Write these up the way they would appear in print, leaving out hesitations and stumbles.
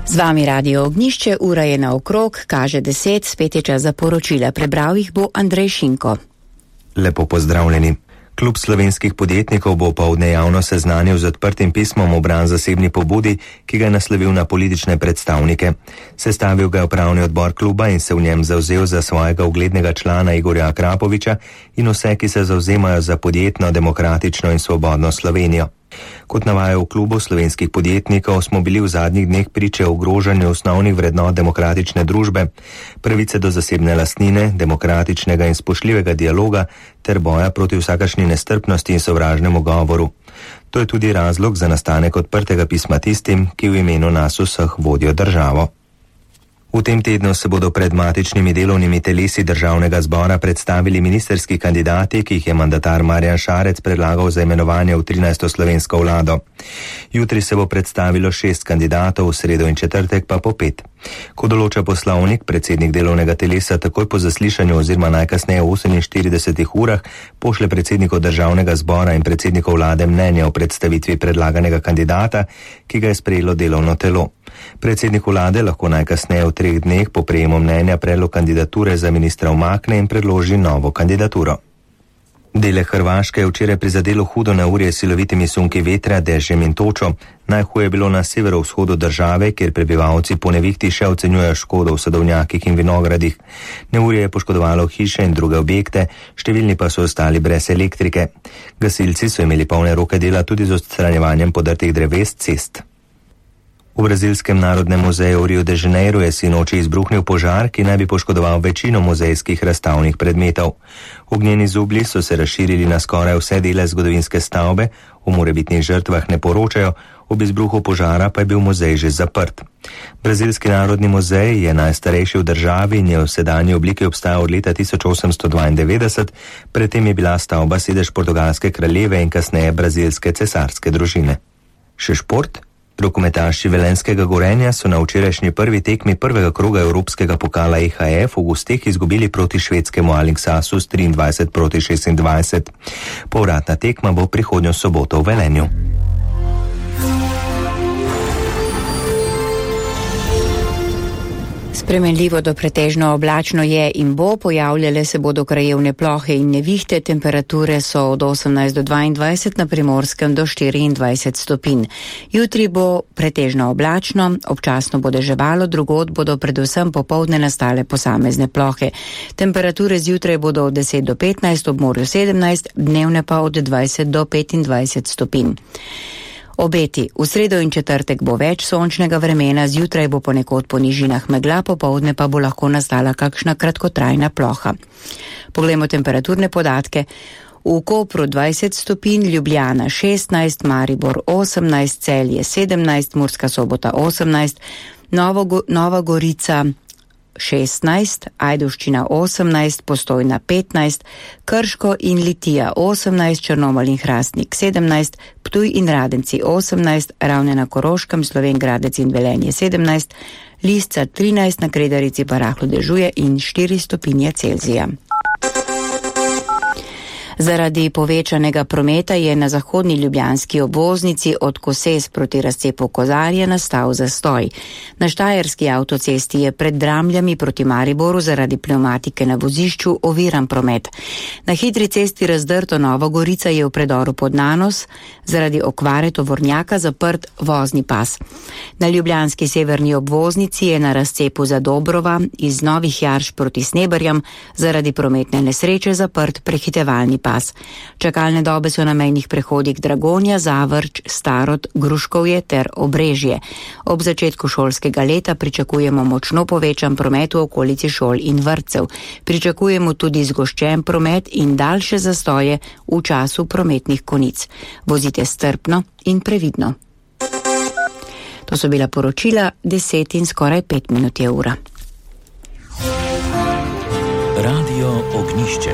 Z vami Radio Ognjišče, ura je naokrog, kaže 10, spet je čas za poročila. Prebral jih bo Andrej Šinko. Lepo pozdravljeni. Klub slovenskih podjetnikov bo popoldne javno seznanil z odprtim pismom o bran zasebni pobudi, ki ga je naslovil na politične predstavnike. Sestavil ga je upravni odbor kluba in se v njem zavzel za svojega uglednega člana Igorja Akrapoviča in vse, ki se zavzemajo za podjetno, demokratično in svobodno Slovenijo. Kot navajajo v klubu slovenskih podjetnikov, smo bili v zadnjih dneh priče ogrožanju osnovnih vrednot demokratične družbe, pravice do zasebne lastnine, demokratičnega in spoštljivega dialoga ter boja proti vsakršni nestrpnosti in sovražnemu govoru. To je tudi razlog za nastanek odprtega pisma tistim, ki v imenu nas vseh vodijo državo. V tem tednu se bodo pred matičnimi delovnimi telesi državnega zbora predstavili ministerski kandidati, ki jih je mandatar Marjan Šarec predlagal za imenovanje v 13. slovensko vlado. Jutri se bo predstavilo 6 kandidatov, v sredo in četrtek pa po 5. Ko določa poslovnik, predsednik delovnega telesa takoj po zaslišanju oziroma najkasneje v 48 urah pošlje predsedniku državnega zbora in predsedniku vlade mnenje o predstavitvi predlaganega kandidata, ki ga je sprejelo delovno telo. Predsednik vlade lahko najkasneje v 3 dneh po prejemu mnenja predlog kandidature za ministra umakne in predloži novo kandidaturo. Dele Hrvaške je včeraj prizadelo hudo neurje s silovitimi sunki vetra, dežjem in točo. Najhuje je bilo na severovzhodu države, kjer prebivalci po nevihti še ocenjujejo škodo v sadovnjakih in vinogradih. Neurje je poškodovalo hiše in druge objekte, številni pa so ostali brez elektrike. Gasilci so imeli polne roke dela tudi z odstranjevanjem podrtih dreves cest. V Brazilskem narodnem muzeju v Rio de Janeiro je sinoči izbruhnil požar, ki naj bi poškodoval večino muzejskih razstavnih predmetov. Ognjeni zublji so se razširili na skoraj vse dele zgodovinske stavbe, o morebitnih žrtvah ne poročajo, ob izbruhu požara pa je bil muzej že zaprt. Brazilski narodni muzej je najstarejši v državi in je v sedanji obliki obstajal od leta 1892, predtem je bila stavba sedež portugalske kraljeve in kasneje brazilske cesarske družine. Še šport? Rokometaši velenjskega Gorenja so na včerajšnji prvi tekmi prvega kroga evropskega pokala EHF v gosteh izgubili proti švedskemu Alingsasu s 23-26. Povratna tekma bo prihodnjo soboto v Velenju. Spremenljivo do pretežno oblačno je in bo, pojavljale se bodo krajevne plohe in nevihte, temperature so od 18 do 22, na Primorskem do 24 stopinj. Jutri bo pretežno oblačno, občasno bo deževalo, drugod bodo predvsem popoldne nastale posamezne plohe. Temperature zjutraj bodo od 10 do 15, ob morju 17, dnevne pa od 20 do 25 stopinj. Obeti. V sredo in četrtek bo več sončnega vremena, zjutraj bo ponekod po nižinah megla, popoldne pa bo lahko nastala kakšna kratkotrajna ploha. Poglejmo temperaturne podatke. V Kopru 20 stopinj, Ljubljana 16, Maribor 18, Celje 17, Murska Sobota 18, Nova Gorica 16, Ajdovščina 18, Postojna 15, Krško in Litija 18, Črnomelj in Hrastnik 17, Ptuj in Radenci 18, Ravne na Koroškem, Slovenj Gradec in Velenje 17, Lisca 13, na Kredarici pa rahlo dežuje in 4 stopinje Celzija. Zaradi povečanega prometa je na zahodni ljubljanski obvoznici od Koses proti razcepu Kozarje nastal zastoj. Na štajerski avtocesti je pred Dramljami proti Mariboru zaradi pnevmatike na vozišču oviran promet. Na hitri cesti Razdrto Nova Gorica je v predoru pod Nanos zaradi okvare tovornjaka zaprt vozni pas. Na ljubljanski severni obvoznici je na razcepu Zadobrova iz Novih Jarš proti Sneberjam zaradi prometne nesreče zaprt prehitevalni pas. Čakalne dobe so na mejnih prehodih Dragonja, Zavrč, Starod, Gruškovje ter Obrežje. Ob začetku šolskega leta pričakujemo močno povečan promet v okolici šol in vrtcev. Pričakujemo tudi zgoščen promet in daljše zastoje v času prometnih konic. Vozite strpno in previdno. To so bila poročila, 10 in skoraj 5 minut je ura. Radio Ognjišče.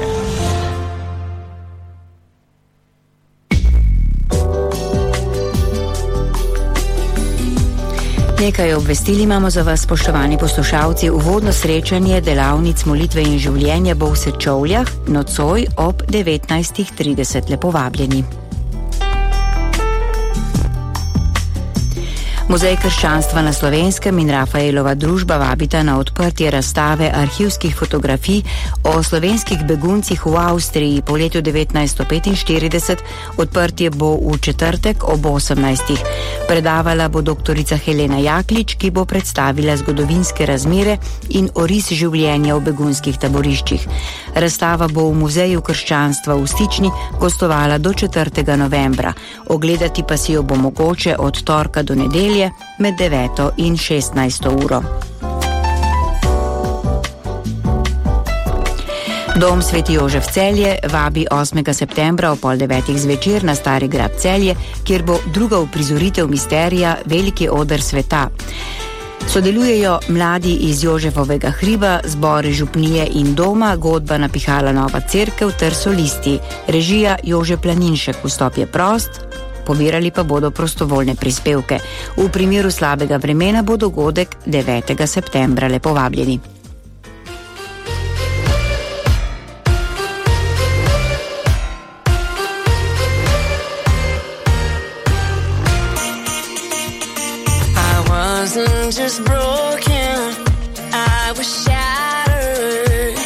Nekaj obvestili imamo za vas, spoštovani poslušalci. Uvodno srečanje delavnic molitve in življenja bo v Sečovljah nocoj ob 19:30. Lepo vabljeni. Muzej krščanstva na Slovenskem in Rafaelova družba vabita na odprtje razstave arhivskih fotografij o slovenskih beguncih v Avstriji po letu 1945. Odprtje bo v četrtek ob 18. Predavala bo doktorica Helena Jaklič, ki bo predstavila zgodovinske razmere in oris življenja v begunskih taboriščih. Razstava bo v Muzeju krščanstva v Stični gostovala do 4. novembra. Ogledati pa si jo bo mogoče od torka do nedelje med 9. in 16. uro. Dom Sveti Jožef Celje vabi 8. septembra o 8:30 zvečer na Stari grad Celje, kjer bo druga uprizoritev misterija Veliki oder sveta. Sodelujejo mladi iz Jožefovega hriba, zbor župnije in doma, godba Napihala Nova cerkev ter solisti. Režija Jože Planinšek, vstop je prost, pobirali pa bodo prostovoljne prispevke. V primeru slabega vremena bo dogodek 9. septembra. Lepo vabljeni. Just broken, I was shattered.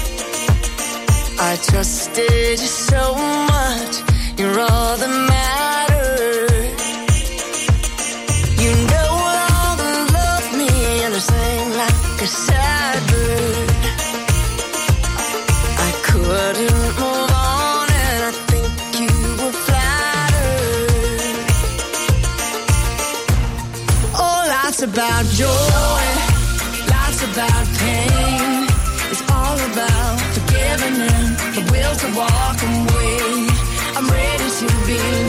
I trusted you so much, you're all that mattered. You no longer love me and I sang like a sad bird. I couldn't move on and I think you were flattered. Oh, lots about joy, lots about pain. It's all about forgiving and the will to walk away. I'm ready to be